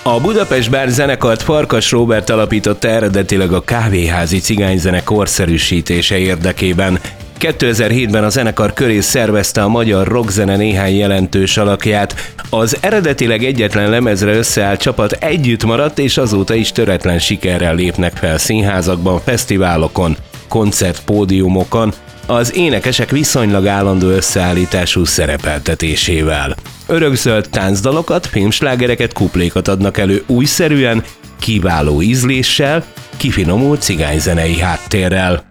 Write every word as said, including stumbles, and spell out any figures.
A Budapest Bár zenekart Farkas Róbert alapította eredetileg a kávéházi cigányzene korszerűsítése érdekében. kétezer-hétben a zenekar köré szervezte a magyar rockzene néhány jelentős alakját. Az eredetileg egyetlen lemezre összeállt csapat együtt maradt, és azóta is töretlen sikerrel lépnek fel színházakban, fesztiválokon, koncertpódiumokon, az énekesek viszonylag állandó összeállítású szerepeltetésével. Örökzöld táncdalokat, filmslágereket, kuplékat adnak elő újszerűen, kiváló ízléssel, kifinomult cigányzenei háttérrel.